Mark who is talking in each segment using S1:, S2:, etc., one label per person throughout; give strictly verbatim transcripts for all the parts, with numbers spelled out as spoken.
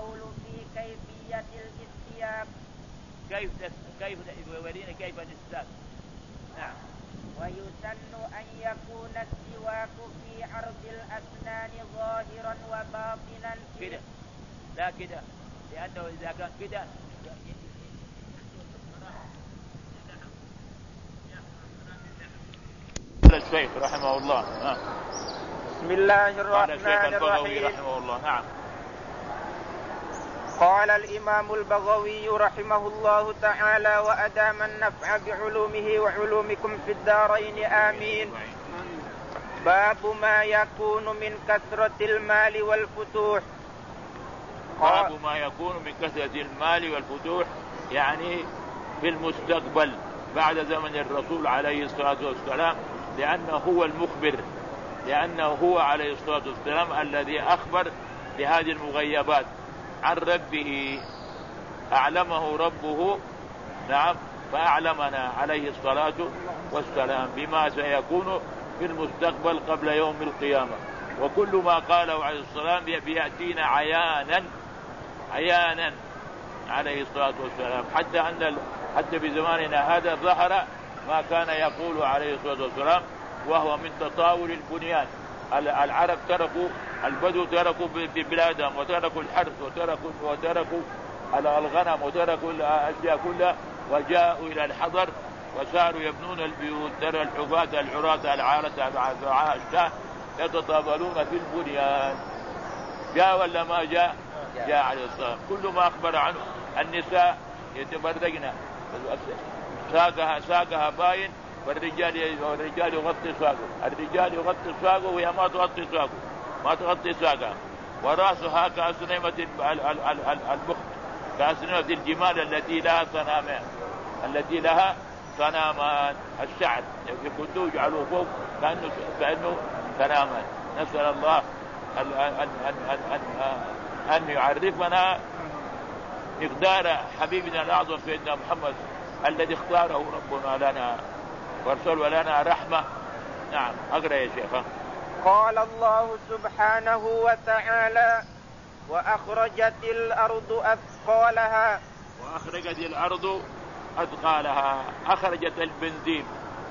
S1: القول في كيفية الاستياق.
S2: كيف كيف يورينا كيف الاستياق. نعم.
S1: ويسن أن يكون السواك في عرض الأسنان ظاهرا وباطنا
S2: كده، لا كده، لأنه إذا كان كده الشيخ رحمه الله. آه.
S1: بسم الله الرحمن الرحيم.
S2: رحمه الله. نعم.
S1: قال الإمام البغوي رحمه الله تعالى: وأدام النفع بعلومه وعلومكم في الدارين آمين. باب ما يكون من كثرة المال والفتوح.
S2: باب ما يكون من كثرة المال والفتوح، يعني في المستقبل بعد زمن الرسول عليه الصلاة والسلام، لأنه هو المخبر، لأنه هو عليه الصلاة والسلام الذي أخبر بهذه المغيبات عن ربه، أعلمه ربه. نعم. فأعلمنا عليه الصلاة والسلام بما سيكون في المستقبل قبل يوم القيامة، وكل ما قاله عليه الصلاة والسلام بيأتينا عيانا عيانا عليه الصلاة والسلام، حتى أن حتى بزماننا هذا ظهر ما كان يقول عليه الصلاة والسلام، وهو من تطاول البنيان. العرب تركوا، البدو تركوا بلادهم وتركوا الحرث وتركوا وتركوا الغنم وتركوا الأشياء كلها، وجاءوا إلى الحضر وصاروا يبنون البيوت. ترى الحفاة العراة العارة الشاه يتطاولون في البنيان. جاء ولا ما جاء؟ جاء عليه الصلاة. كل ما أخبر عنه النساء يتبرجن، ساقها ساقها باين، والرجال والرجال يغطي ساقه، الرجال يغطي ساقه وهي ما تغطي ساقه، ما تغطي ساقها، وراسها كأسنمة البخت، كأسنمة الجمال التي لها صنامان، التي لها صنامان الشعر يكونوا يجعلوه فوق كأنه كأنه صنامان. نسأل الله أن أن أن أن أن يعرفنا مقدار حبيبنا الأعظم سيدنا محمد الذي اختاره ربنا لنا وارسل لنا رحمة. نعم. أقرأ يا شيخ.
S1: قال الله سبحانه وتعالى: وأخرجت الأرض أثقالها.
S2: وأخرجت الأرض أثقالها. أخرجت البنزين.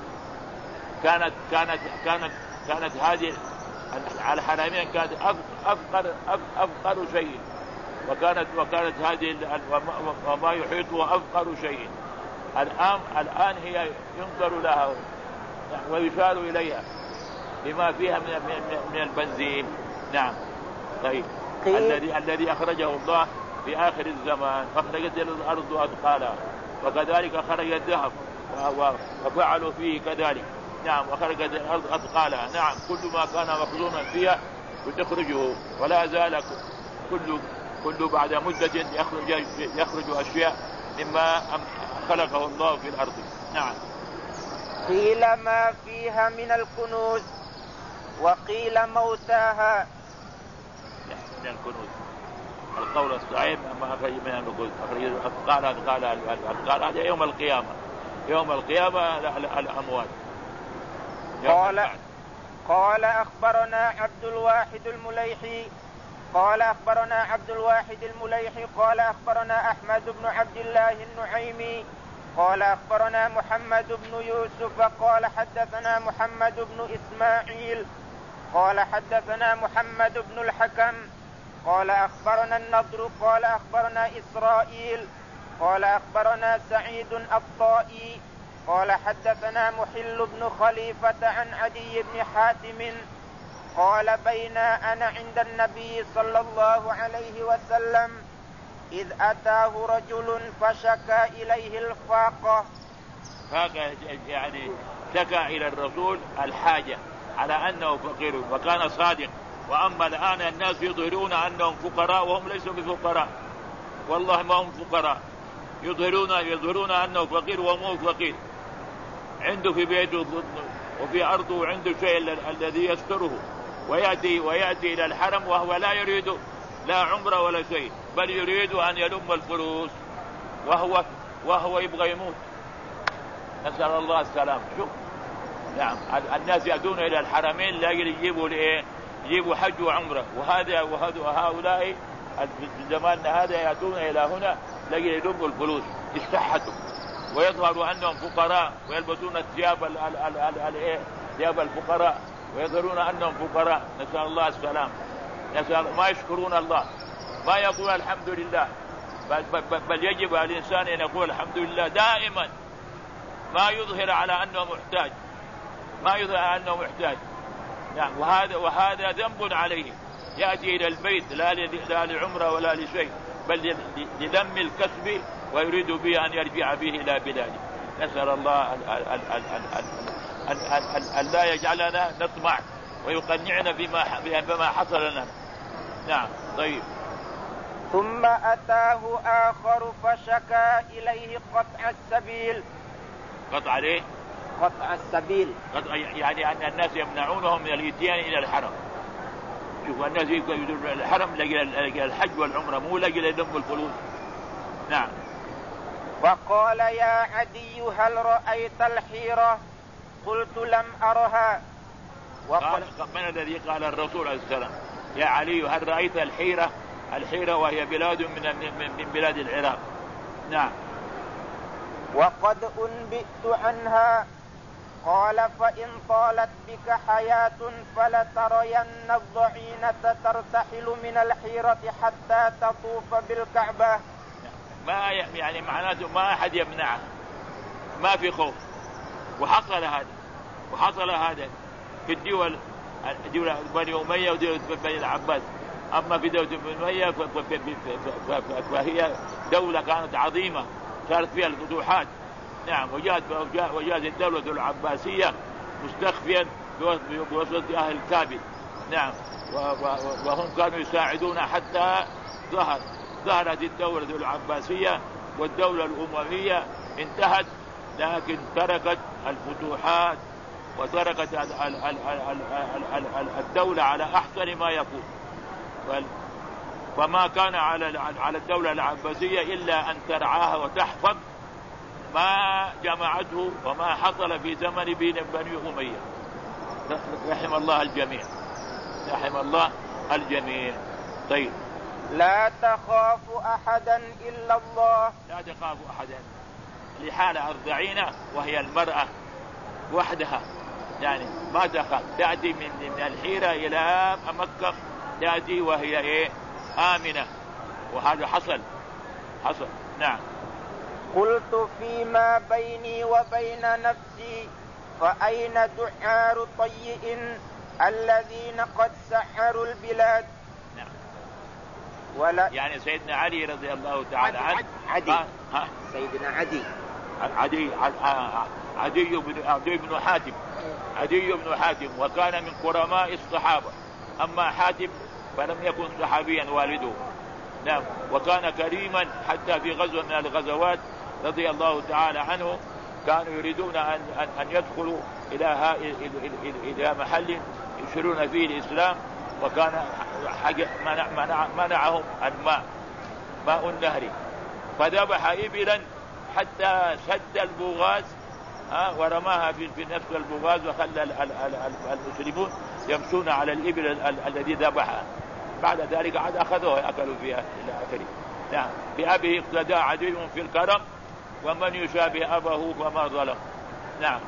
S2: كانت كانت كانت كانت هذه على الحرمين كانت أفقر أفقر شيء، وكانت وكانت هذه وما يحيطها أفقر شيء. الآن الآن هي ينظر لها ويشار إليها بما فيها من من البنزين. نعم. طيب. الذي الذي أخرجه الله في آخر الزمان. أخرجت الأرض أثقالها، وكذلك أخرج الذهب وفعلوا فيه كذلك. نعم. أخرجت الأرض أثقالها. نعم. كل ما كان مخزونا فيها وتخرجه، ولا زال كل كل بعد مدة يخرج يخرج أشياء مما خلقه الله في الأرض. نعم.
S1: قيل ما فيها من الكنوز، وقيل موتاها.
S2: من الكنوز. القول الصحيح ما أخرج من الكنوز، أخرج أثقالها أثقالها أثقالها هذا يوم القيامة. يوم القيامة الأموات.
S1: قال قال أخبرنا عبد الواحد المليحي قال أخبرنا عبد الواحد المليحي قال أخبرنا أحمد بن عبد الله النعيمي قال أخبرنا محمد بن يوسف قال حدثنا محمد بن إسماعيل قال حدثنا محمد بن الحكم قال أخبرنا النضر قال أخبرنا إسرائيل قال أخبرنا سعيد الطائي قال حدثنا محل بن خليفة عن عدي بن حاتم قال: بينا أنا عند النبي صلى الله عليه وسلم إذ أتاه رجل فشكى إليه الفاقة.
S2: فاقة يعني شكى إلى الرسول الحاجة على أنه فقير، وكان صادق. وأما الآن الناس يظهرون أنهم فقراء وهم ليسوا بفقراء، والله ما هم فقراء، يظهرون يظهرون أنه فقير وهم فقير، عنده في بيته وفي أرضه عنده شيء الذي يستره، ويأتي ويأتي إلى الحرم وهو لا يريد لا عمره ولا شيء، بل يريد أن يلم الفلوس، وهو وهو يبغى يموت. نسأل الله السلام. شوف. نعم. الناس يأتون إلى الحرمين لا يجيبوا لإيه؟ يجيبوا حج وعمره، وهذا وهؤلاء في زماننا هذا يأتون إلى هنا لكن يدموا الفلوس استحتوا ويظهروا أنهم فقراء ويلبسون الثياب ال ال ال ال ال إيه ثياب الفقراء ويظهرون أنهم فقراء. نسأل الله السلام. نسأل ما يشكرون الله ما يقول الحمد لله بل, بل, بل يجب على الإنسان أن يقول الحمد لله دائما ما يظهر على أنه محتاج ما يظهر على أنه محتاج. نعم وهذا وهذا ذنب عليه يأتي إلى البيت لا لا لعمره ولا لشيء بل لذم الكسب ويريد به أن يرجع به إلى بلاده. نسأل الله أن لا يجعلنا نطمع ويقنعنا بما بما حصل لنا. نعم طيب.
S1: ثم أتاه آخر فشكى إليه قطع السبيل.
S2: قطع عليه
S1: قطع السبيل
S2: قطع يعني أن الناس يمنعونهم من الإتيان إلى الحرم. شوفوا الناس يدورون الحرم لقى الحج والعمرة مو لقى يدم الفلوس. نعم.
S1: وقال يا عدي هل رأيت الحيرة؟ قلت لم أرها.
S2: وقال من الذي قال الرسول عليه السلام يا علي هل رأيت الحيرة؟ الحيرة وهي بلاد من من بلاد العراق. نعم.
S1: وقد أنبئت عنها. قال فإن طالت بك حياة فلترين الضعينة ترتحل من الحيرة حتى تطوف بالكعبة.
S2: ما يعني معناته ما أحد يمنعه ما في خوف. وحصل هذا وحصل هذا في الدول دولة بني أمية ودولة بني العباس. أما في دولة بني أمية فهي دولة كانت عظيمة صارت فيها الفتوحات. نعم وجاءت وجاءت الدولة العباسية مستخفيا بوسط أهل الكابل. نعم وهم كانوا يساعدون حتى ظهر ظهرت الدولة العباسية والدولة الأموية انتهت لكن تركت الفتوحات وتركت الدولة على أحسن ما يكون. فما كان على على الدولة العباسية إلا أن ترعاها وتحفظ ما جمعته وما حصل في زمن بني أمية. رحم الله الجميع رحم الله الجميع. طيب.
S1: لا تخاف أحدا إلا الله.
S2: لا تخاف أحدا لحالة الضعينة وهي المرأة وحدها يعني ما تخاف تأتي من من الحيرة إلى مكة تأتي وهي إيه آمنة وهذا حصل حصل. نعم.
S1: قلت فيما بيني وبين نفسي فأين دعار طيء الذين قد سحروا البلاد.
S2: نعم.
S1: ولا
S2: يعني سيدنا علي رضي الله تعالى عنه
S1: عدي, عدي. ها؟ سيدنا عدي
S2: عدي عدي بن عدي بن حاتم عدي بن حاتم وكان من كرماء الصحابة. أما حاتم فلم يكن صحابيا والده. نعم وكان كريما حتى في غزوة من الغزوات رضي الله تعالى عنه كانوا يريدون أن أن يدخلوا إلى إلى محل يشيرون فيه الإسلام وكان منع منعهم الماء ماء النهر فذبح إبلا حتى سد البغاز ورماها في نفس البغاز وخلى المسلمون يمشون على الإبل الذي ذبحها. بعد ذلك عاد أخذوها يأكلوا فيها إلى آخره. نعم. بأبيه اقتدى عدي في الكرم ومن يشابه أباه فما ظلم. نعم.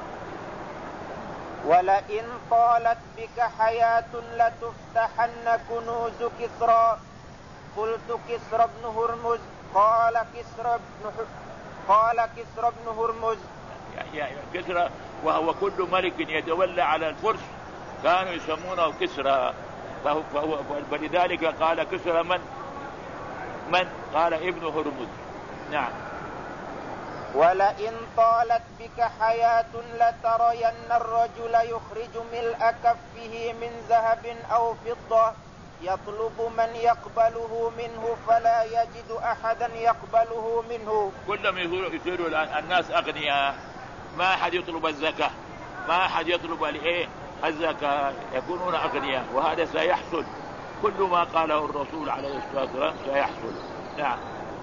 S1: ولئن طالت بك حياة لتفتحن كنوز كسرى. قلت كسرى بن هرمز. قال كسرى بن قال كسرى بن هرمز.
S2: يعني كسرى وهو كل ملك يتولى على الفرس كانوا يسمونه كسرى فهو فهو فلذلك قال كسرى من من قال ابن هرمز. نعم.
S1: ولئن طالت بك حياة لترين الرجل يخرج ملء كفه من ذهب أو فضة يطلب من يقبله منه فلا يجد أحدا يقبله منه.
S2: كلهم يصيروا الناس أغنياء ما أحد يطلب الزكاة ما أحد يطلب الإيه الزكاة يكونون أغنياء وهذا سيحصل كل ما قاله الرسول عليه الصلاة والسلام سيحصل. نعم.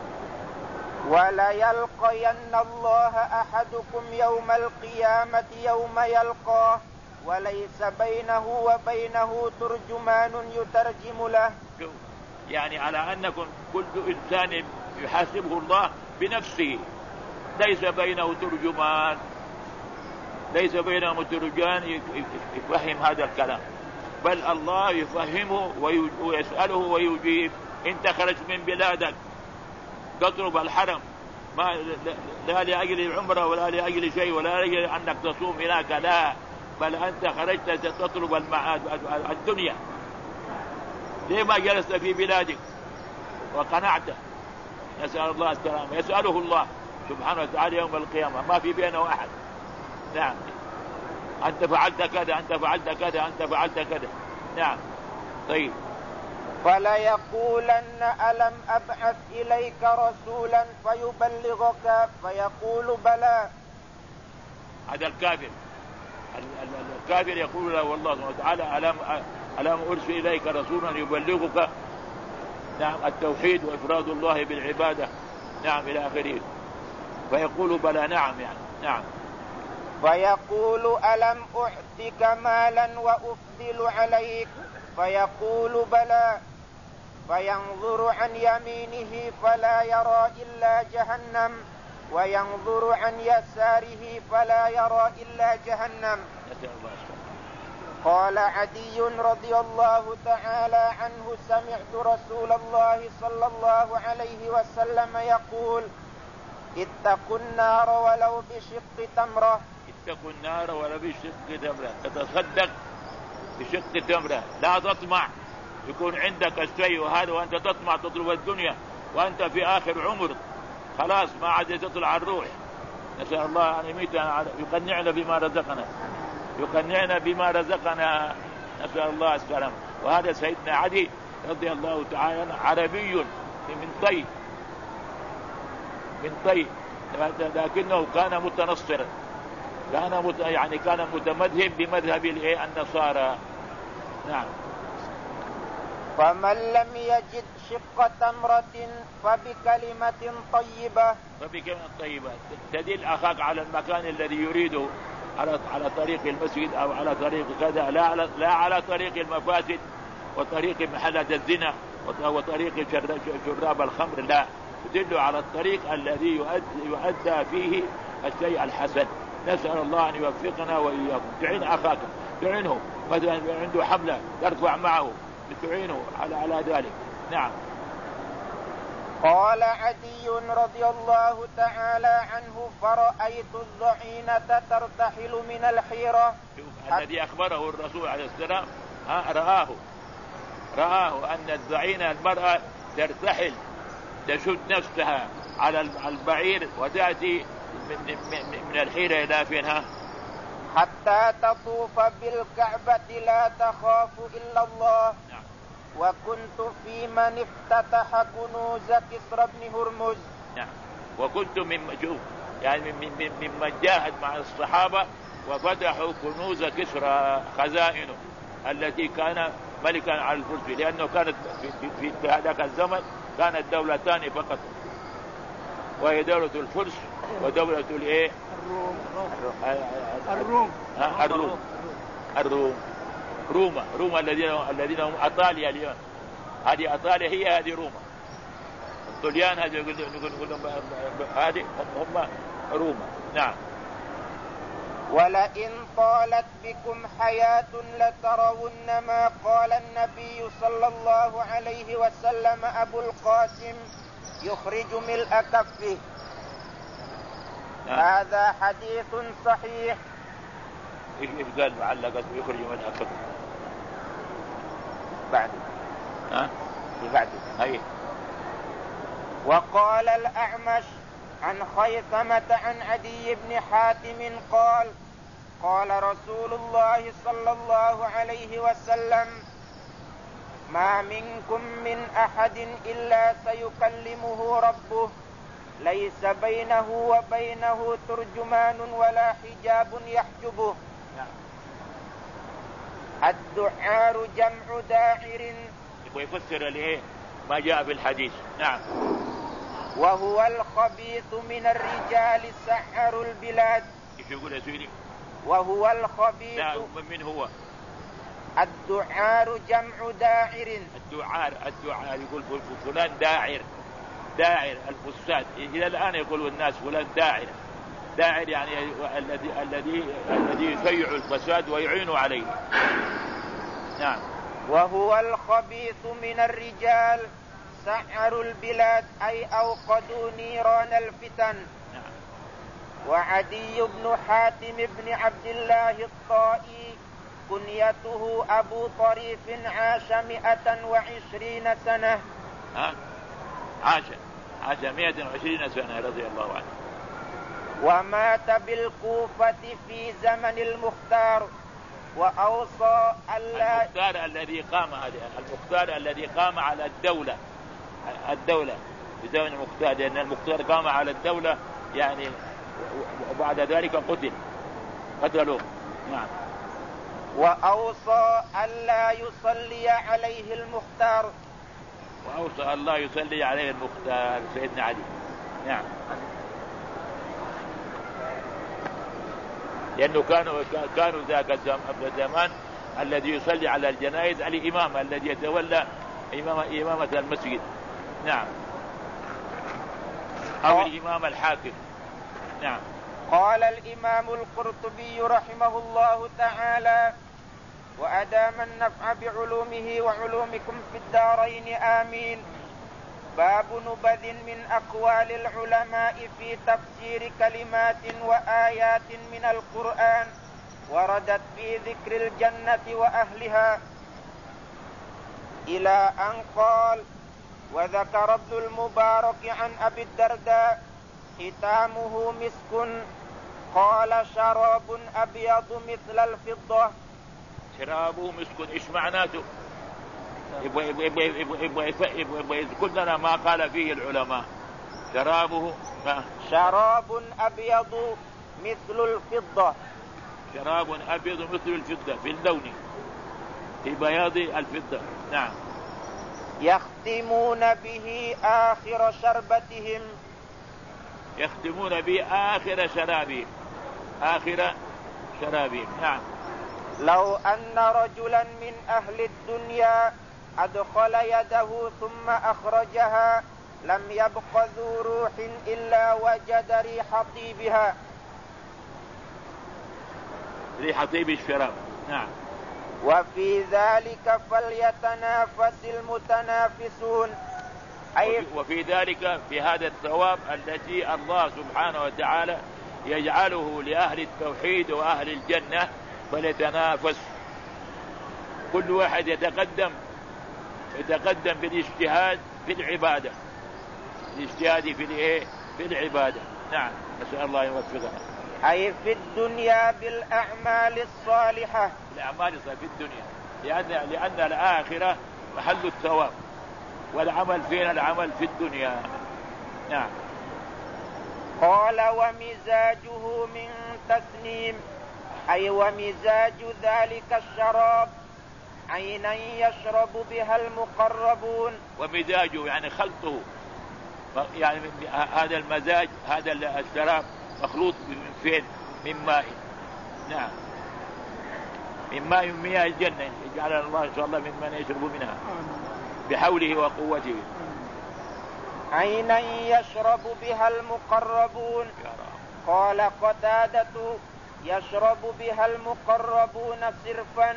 S1: وليلقين الله أحدكم يوم القيامة يوم يلقاه وليس بينه وبينه ترجمان يترجم له.
S2: يعني على أنكم كل إنسان يحاسبه الله بنفسه، ليس بينه ترجمان، ليس بينهم ترجمان يفهم هذا الكلام، بل الله يفهمه ويسأله ويجيب. انت خرجت من بلادك تطلب الحرم، ما لا لأجل العمرة ولا لأجل شيء ولا لأجل أنك تصوم هناك، لا، بل أنت خرجت تطلب المعاد الدنيا. ليه ما جلست في بلادك وقنعت؟ نسأل الله السلامة. يسأله الله سبحانه وتعالى يوم القيامة، ما في بينه أحد. نعم، أنت فعلت كذا، أنت فعلت كذا، أنت فعلت كذا. نعم. طيب.
S1: فليقولن ألم أبعث إليك رسولا فيبلغك فيقول بلى.
S2: هذا الكافر، الكافر يقول له والله سبحانه وتعالى ألم ألم أرسل إليك رسولا يبلغك، نعم، التوحيد وإفراد الله بالعبادة، نعم، إلى آخره. فيقول بلى، نعم، يعني نعم.
S1: فيقول ألم أعطك مالا وأفضل عليك فيقول بلى. فينظر عن يمينه فلا يرى إلا جهنم وينظر عن يساره فلا يرى إلا جهنم. قال عدي رضي الله تعالى عنه سمعت رسول الله صلى الله عليه وسلم يقول اتقوا النار ولو بشق تمرة.
S2: اتقوا النار ولو بشق تمرة، تتصدق بشق تمرة، لا تطمع يكون عندك الشيء وهذا وأنت تطمع تطلب الدنيا وأنت في آخر عمر، خلاص ما عاد تطلع الروح. نسأل الله أن يميتنا يقنعنا بما رزقنا، يقنعنا بما رزقنا، نسأل الله السلام. وهذا سيدنا عدي رضي الله تعالى عربي من طي، من طي، لكنه كان متنصرا، كان مت... يعني كان متمذهب بمذهب النصارى. نعم.
S1: فمن لم يجد شق تمرة فبكلمة طيبة.
S2: فبكلمة طيبة تدل أخاك على المكان الذي يريده، على على طريق المسجد أو على طريق كذا، لا على لا على طريق المفاسد وطريق محلة الزنا وطريق شراب الخمر، لا، تدل على الطريق الذي يؤدى, يؤدى فيه الشيء الحسن. نسأل الله أن يوفقنا وإياكم. تعين أخاك، تعينه، مثلا عنده حملة ترفع معه، تعينه على على ذلك. نعم.
S1: قال عدي رضي الله تعالى عنه فرأيت الضعينة ترتحل من الحيرة.
S2: الذي أخبره الرسول عليه السلام، رآه رآه أن الضعينة المرأة ترتحل، تشد نفسها على البعير وتأتي من, من الحيرة إلى فينها
S1: حتى تطوف بالكعبة لا تخاف إلا الله.
S2: نعم.
S1: وكنت في من افتتح كنوز كسرى بن هرمز.
S2: نعم. وكنت من شوف يعني من من ممن جاهد مع الصحابة وفتحوا كنوز كسرى، خزائنه التي كان ملكا على الفرس، لأنه كانت في, في, في هذاك الزمن كانت دولتان فقط، وهي دولة الفرس ودولة الايه
S1: الروم
S2: الروم الروم الروم روما روما الذين الذين هم ايطاليا اليوم. هذه ايطاليا هي هذه روما. الطليان هذه يقول نقول هذه هم روما. نعم.
S1: ولئن طالت بكم حياة لترون ما قال النبي صلى الله عليه وسلم أبو القاسم يخرج ملء كفه.
S2: نعم.
S1: هذا حديث صحيح.
S2: ايش قال معلقة يخرج ملء كفه
S1: بعد
S2: ها
S1: بعد
S2: هي.
S1: وقال الأعمش عن خيثمة عن عدي بن حاتم قال قال رسول الله صلى الله عليه وسلم ما منكم من أحد إلا سيكلمه ربه ليس بينه وبينه ترجمان ولا حجاب يحجبه. الدعار جمع داعر.
S2: ويفسر ليه ما جاء في الحديث. نعم.
S1: وهو الخبيث من الرجال سعر البلاد.
S2: ايش يقول يا سيدي؟
S1: وهو الخبيث.
S2: لا، من هو؟
S1: الدعار جمع داعر.
S2: الدعار الدعار يقول فلان داعر، داعر الفساد. إلى الآن يقول الناس فلان داعر، داعر يعني الذي الذي الذي يشيع الفساد ويعين عليه. نعم.
S1: وهو الخبيث من الرجال سعروا البلاد أي أوقدوا نيران الفتن.
S2: نعم.
S1: وعدي بن حاتم بن عبد الله الطائي كنيته أبو طريف عاش مئة وعشرين سنة.
S2: ها؟ عاش عاش مئة وعشرين سنة رضي الله عنه.
S1: ومات بالكوفة في زمن المختار وأوصى ألا
S2: المختار الذي قام المختار الذي قام على الدولة الدولة في زمن المختار، لأن المختار قام على الدولة يعني، وبعد ذلك قتل قتلوه. نعم.
S1: وأوصى ألا يصلي عليه المختار
S2: وأوصى الله يصلي عليه المختار سيدنا علي. نعم. لأنه كانوا كانوا ذاك الزمان الذي يصلي على الجنائز الإمام الذي يتولى إمامة إمامة المسجد. نعم. أو الإمام الحاكم. نعم.
S1: قال الإمام القرطبي رحمه الله تعالى: وأدام النفع بعلومه وعلومكم في الدارين آمين. باب نبذ من أقوال العلماء في تفسير كلمات وآيات من القرآن وردت في ذكر الجنة وأهلها، إلى أن قال: وذكر ابن المبارك عن أبي الدرداء: ختامه مسك، قال: شراب أبيض مثل الفضة.
S2: شرابه مسك إيش معناته؟ يبغى يبغى يبغى يبغى يبغى يذكر لنا ما قال فيه العلماء. شرابه ما
S1: شراب أبيض مثل الفضة.
S2: شراب أبيض مثل الفضة في اللون، في بياض الفضة. نعم.
S1: يختمون به آخر شربتهم.
S2: يختمون به آخر شرابهم آخر شرابهم. نعم.
S1: لو أن رجلا من أهل الدنيا أدخل يده ثم أخرجها لم يبق ذو روح إلا وجد ريح طيبها.
S2: ريح طيب الشراب. نعم.
S1: وفي ذلك فليتنافس المتنافسون.
S2: أي وفي ذلك في هذا الثواب الذي الله سبحانه وتعالى يجعله لأهل التوحيد وأهل الجنة، فليتنافس. كل واحد يتقدم يتقدم بالاجتهاد في العبادة، الاجتهاد في الايه في العبادة. نعم. نسأل الله يوفقنا.
S1: أي في الدنيا بالأعمال الصالحة.
S2: الأعمال الصالحة في الدنيا، لأن لأن الآخرة محل الثواب، والعمل فينا العمل في الدنيا. نعم.
S1: قال: ومزاجه من تسنيم، أي ومزاج ذلك الشراب عينا يشرب بها المقربون.
S2: ومزاجه يعني خلطه، يعني هذا المزاج هذا الشراب مخلوط من فين؟ من ماء. نعم. من ماء من مياه الجنة، يجعلنا الله إن شاء الله ممن يشرب منها بحوله وقوته.
S1: عينا يشرب بها المقربون. قال قتادة: يشرب بها المقربون صرفا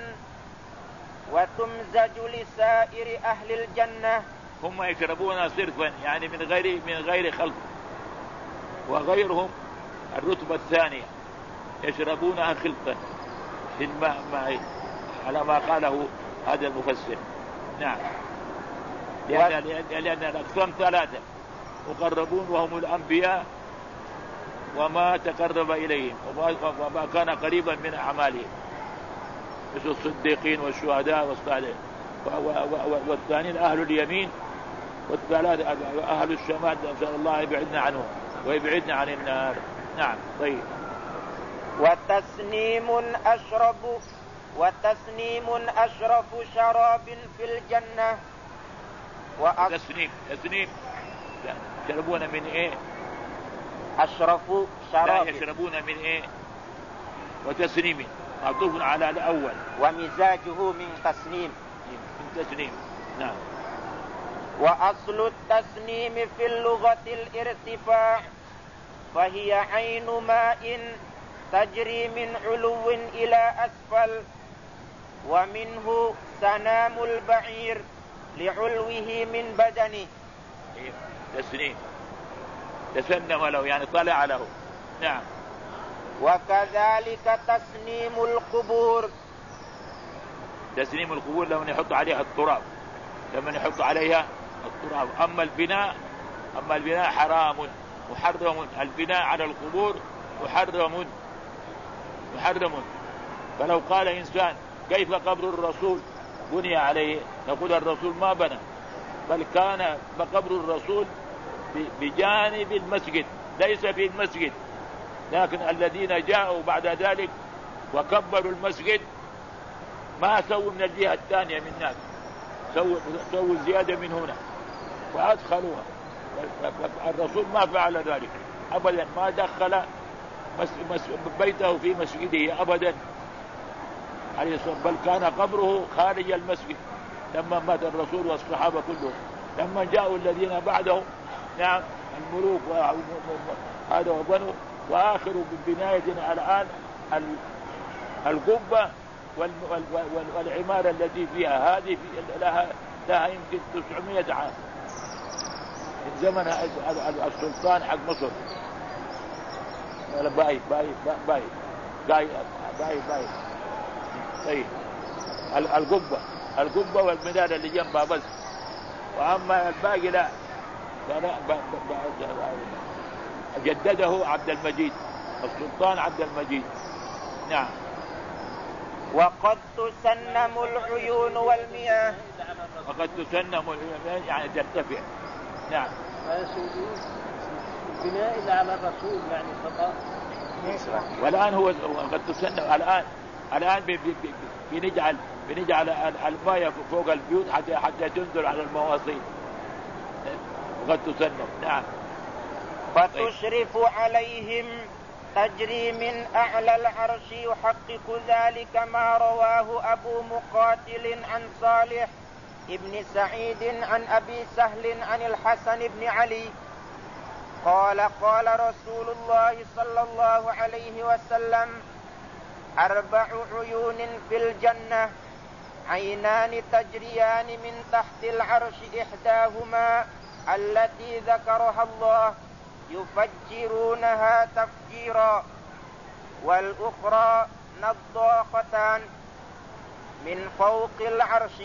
S1: وتمزج لسائر أهل الجنة.
S2: هم يشربون صرفا يعني من غير من غير خلط، وغيرهم الرتبة الثانية يشربونها خلطا في الماء معي، على ما قاله هذا المفسر. نعم. لأن, لأن الأقسام ثلاثة: مقربون وهم الأنبياء وما تقرب إليهم وما كان قريبا من أعمالهم، مثل الصديقين والشهداء والصالحين، والثانيين أهل اليمين، والثلاث أهل الشمال، نسأل الله يبعدنا عنهم ويبعدنا عن النار. نعم. طيب.
S1: وتسنيم أشرب وتسنيم أشرف شراب في الجنة.
S2: وأ... تسنيم تسنيم يشربون من إيه؟
S1: أشرف شراب.
S2: لا، يشربون من إيه؟ وتسنيم معطوف على الأول.
S1: ومزاجه من تسنيم.
S2: من تسنيم. نعم.
S1: وأصل التسنيم في اللغة الارتفاع، فهي عين ماء تجري من علو إلى أسفل، ومنه سنام البعير لعلوه من بدنه.
S2: تسنيم، تسنم له يعني طلع له. نعم.
S1: وكذلك تسنيم القبور.
S2: تسنيم القبور لما يحط عليها التراب، لما يحط عليها التراب. أما البناء أما البناء حرام محرم، البناء على القبور محرم محرم. فلو قال إنسان كيف قبر الرسول بني عليه، نقول الرسول ما بنى، بل كان قبر الرسول بجانب المسجد ليس في المسجد. لكن الذين جاءوا بعد ذلك وكبروا المسجد ما سووا من الجهة الثانية من هناك، سووا سووا زيادة من هنا وأدخلوها. الرسول ما فعل ذلك أبدا، ما دخل بيته في مسجده أبدا عليه الصلاة، بل كان قبره خارج المسجد لما مات الرسول والصحابة كلهم. لما جاءوا الذين بعده نعم الملوك هذا وبنوا، وآخر ببنايتنا الآن القبة والعمارة التي فيها هذه لها لها يمكن تسعمائة عام من زمن السلطان حق مصر. باي باي باي باي باي باي طيب القبة القبة والمنارة اللي جنبها بس، وأما الباقي لا. جدده عبد المجيد، السلطان عبد المجيد. نعم.
S1: وقد تسنم العيون والمياه.
S2: وقد تسنم العيون يعني ترتفع. نعم.
S3: البناء إلا على الرسول يعني فقط.
S2: والآن هو قد تسنم الآن الآن بنجعل بنجعل الماء فوق البيوت حتى حتى تنزل على المواصيل. وقد تسنم. نعم.
S1: فتشرف عليهم تجري من أعلى العرش، يحقق ذلك ما رواه أبو مقاتل عن صالح ابن سعيد عن أبي سهل عن الحسن بن علي قال قال رسول الله صلى الله عليه وسلم: أربع عيون في الجنة، عينان تجريان من تحت العرش، إحداهما التي ذكرها الله يفجرونها تفجيرا، والأخرى نضاختان من فوق العرش،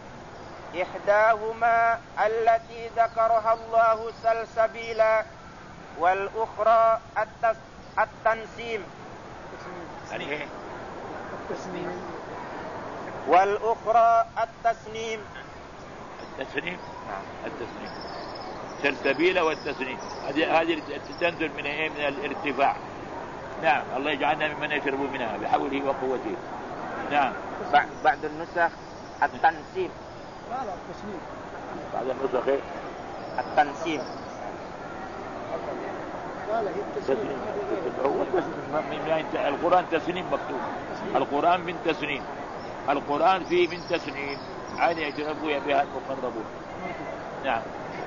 S1: إحداهما التي ذكرها الله سلسبيلا، والأخرى التنسيم
S2: التسنيم
S1: والأخرى التسنيم
S2: التسنيم التسنيم سلسبيلة والتسنيم. هذه هذه تنزل من ايه؟ من الارتفاع. نعم. الله يجعلنا ممن يشرب منها بحوله وقوته. نعم.
S1: بعد النسخ التنسيم.
S3: لا لا التسنيم.
S2: بعد النسخ ايه؟
S1: التنسيم.
S3: لا لا هي التسنيم.
S2: القرآن تسنيم مكتوب. القرآن من تسنيم. القرآن فيه من تسنيم عين يشرب بها المقربون. نعم.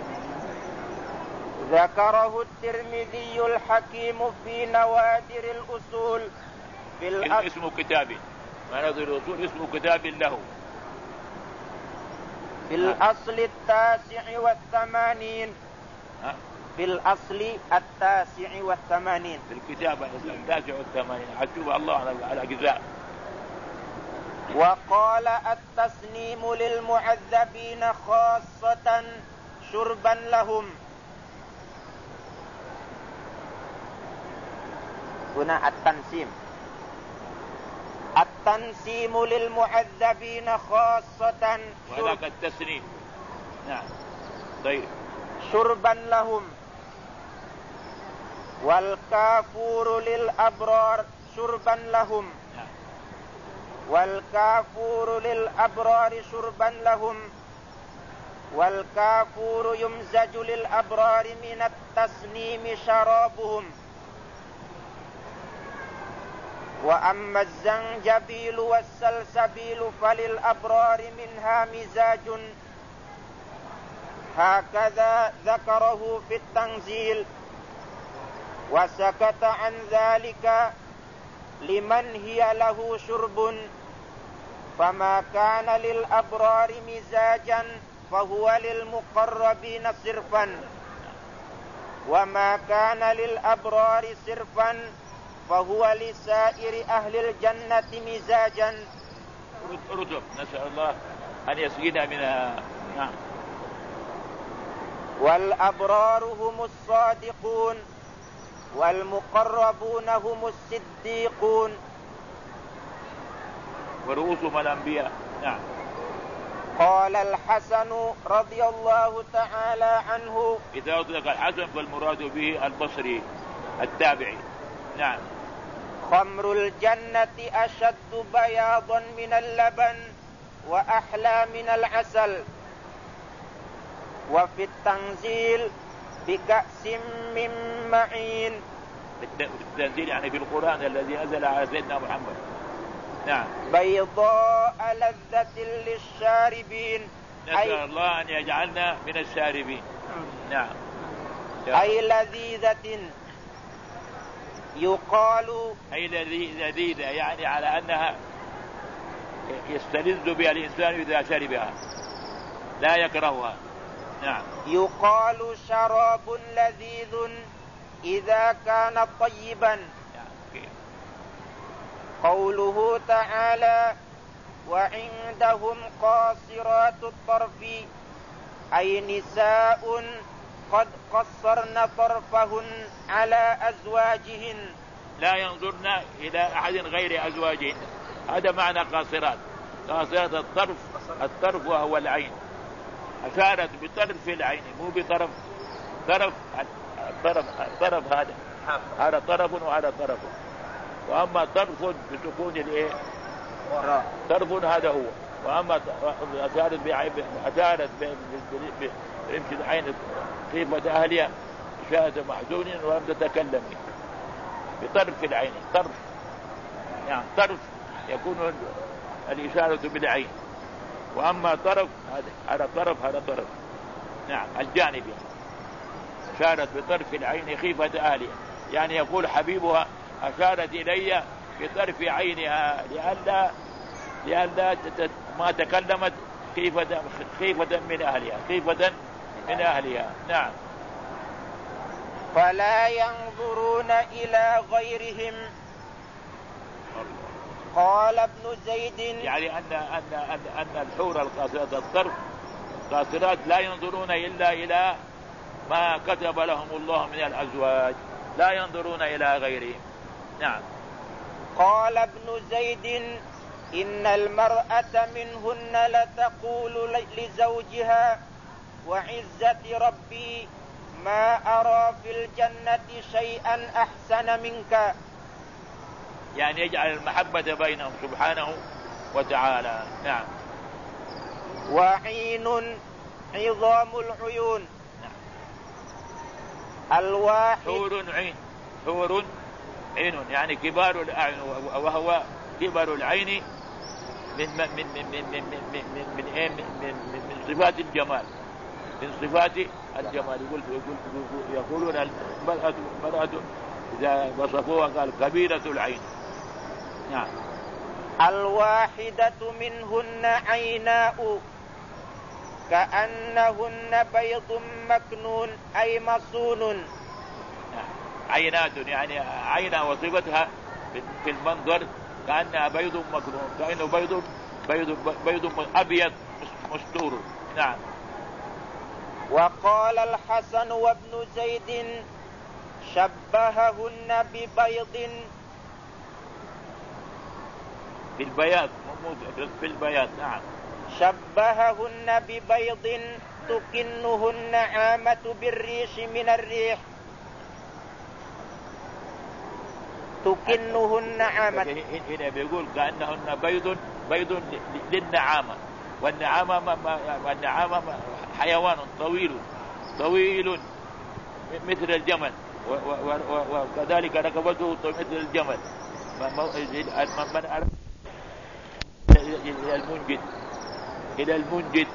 S1: ذكره الترمذي الحكيم في نوادر الأصول في الأصل.
S2: اسم كتاب نوادر الأصول اسم كتاب له
S1: في الأصل التاسع والثمانين.
S2: ها؟
S1: في الأصل التاسع والثمانين
S2: في الكتاب التاسع والثمانين حسب الله على الأجزاء.
S1: وقال: التسنيم للمعذبين خاصة شربا لهم. هنا التنسيم التنسيم للمعذبين خاصة
S2: وهذاك التسنيم. نعم. طيب.
S1: شربا لهم. والكافور للأبرار شربا لهم.
S2: نعم.
S1: والكافور للأبرار شربا لهم. والكافور يمزج للأبرار من التسنيم شرابهم. وأما الزنجبيل والسلسبيل فللأبرار منها مزاج، هكذا ذكره في التنزيل. وسكت عن ذلك لمن هي له شرب، فما كان للأبرار مزاجا فهو للمقربين صرفا، وما كان للأبرار صرفا فهو لسائر أهل الجنة مزاجا.
S2: رتب، نسأل الله أن يسقينا منها. نعم.
S1: والأبرار هم الصادقون، والمقربون هم الصديقون،
S2: ورؤوسهم الأنبياء. نعم.
S1: قال الحسن رضي الله تعالى عنه:
S2: إذا أطلق الحسن فالمراد به البصري التابعي. نعم.
S1: خمر الجنة أشد بياضا من اللبن وأحلى من العسل. وفي التنزيل: بكأس من معين.
S2: التنزيل يعني في القرآن الذي نزل على سيدنا محمد. نعم.
S1: بيضاء لذة للشاربين،
S2: نسأل أي الله أن يجعلنا من الشاربين. نعم.
S1: أي لذيذة يقال
S2: أي لذيذة، يعني على أنها يستلذ بها الإنسان إذا شربها لا يكرهها. نعم.
S1: يقال شراب لذيذ إذا كان طيبا. قوله تعالى: وعندهم قاصرات الطرف، أي نساء قد قصرن طرفهن على أزواجهن،
S2: لا ينظرن إلى أحد غير أزواجهن. هذا معنى قاصرات. قاصرات الطرف، الطرف وهو العين. أشارت بطرف العين مو بطرف. طرف الطرف الطرف هذا هذا طرف وهذا طرف. وأما طرف بسكون الايه طرف هذا هو. وأما أشارت بعين أشارت برمش العين خيفة أهلها إشارة محزون ولم تتكلم بطرف العين. طرف يعني طرف يكون الإشارة بالعين. وأما طرف هذا طرف هذا طرف. نعم. الجانب يعني أشارت بطرف العين خيفة أهلها، يعني يقول حبيبها أشارت إلي بطرف عينها لألا لألا ما تكلمت خيفة خيفة من أهلها خيفة من أهلها. نعم.
S1: فلا ينظرون إلى غيرهم. قال ابن زيد:
S2: يعني أن أن أن أن الحور القاصرات الطرف قاصرات لا ينظرون إلا إلى ما كتب لهم الله من الأزواج، لا ينظرون إلى غيرهم. نعم.
S1: قال ابن زيد: إن المرأة منهن لتقول لزوجها: وعزة ربي ما أرى في الجنة شيئا أحسن منك.
S2: يعني يجعل المحبة بينهم سبحانه وتعالى. نعم.
S1: وعين عظام العيون.
S2: نعم.
S1: الواحد
S2: حور عين. حور عين يعني كبار الأعين، وهو كبر العين من من من من من من من من من, من, من صفات الجمال، من صفات الجمال. يقول يقولون المرأة المرأة إذا وصفوها قال كبيرة العين. نعم.
S1: الواحدة منهن عيناء كأنهن بيض مكنون، أي مصون.
S2: نعم. عينات يعني عينها وصفتها في المنظر كأنها بيض مكنون، كأنه بيض بيض بيض أبيض مستور. نعم.
S1: وقال الحسن وابن زيد: شبههن ببيض.
S2: في البياض في البياض. نعم.
S1: شبههن ببيض تكنهن عامة بالريش من الريح. تكنهن عامة.
S2: هنا بيقول كأنهن بيض بيض للنعامة، والنعامة والنعامة حيوان طويل طويل مثل الجمل، وكذلك ركبته مثل الجمل. من أراد إلى المنجد إلى المنجد.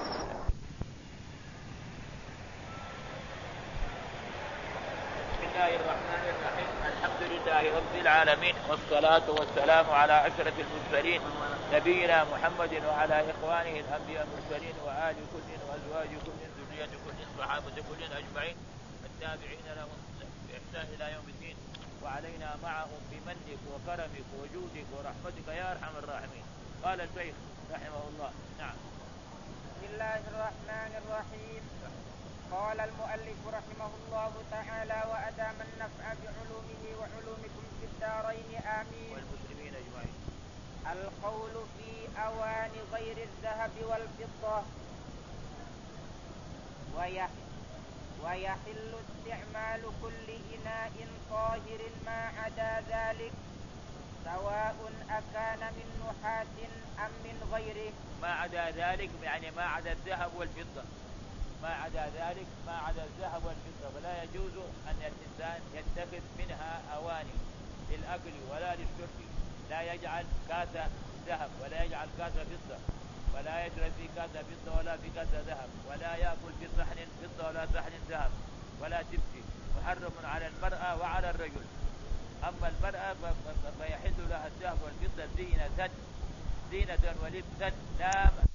S2: بسم الله الرحمن الرحيم. الحمد لله رب العالمين، والصلاة والسلام على أشرف المرسلين نبينا محمد وعلى إخوانه الأنبياء المرسلين وآل كل وأزواج كل ذرية كل صحابة كل أجمعين التابعين لهم بإحسان إلى يوم الدين، وعلينا معهم بمنك وكرمك وجودك ورحمتك يا أرحم الراحمين. قال الشيخ رحمه الله. نعم.
S1: بسم الله الرحمن الرحيم. قال المؤلف رحمه الله تعالى: وأدام النفع بعلومه وعلومكم في الدارين آمين.
S2: والمسلمين أجمعين.
S1: القول في أوان غير الذهب والفضة. ويحل, ويحل استعمال كل إناء طاهر ما عدا ذلك، سواء أكان من نحاس أم من غيره.
S2: ما عدا ذلك يعني ما عدا الذهب والفضة، ما عدا ذلك ما عدا الذهب والفضة، فلا يجوز أن الإنسان يتخذ منها أواني للأكل ولا للشرب. لا يجعل كاس ذهب ولا يجعل كاس فضة، ولا يشرب في كاس فضة ولا في كاس ذهب، ولا يأكل في صحن فضة ولا صحن ذهب ولا تبكي. محرم على المرأة وعلى الرجل. أما المرأة فيحل لها الذهب والفضة زينة زينة ولبسا لا